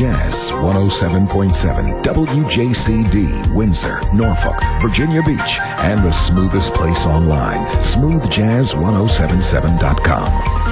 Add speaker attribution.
Speaker 1: Jazz 107.7 WJCD, Windsor, Norfolk, Virginia Beach, and the smoothest place online, smoothjazz1077.com.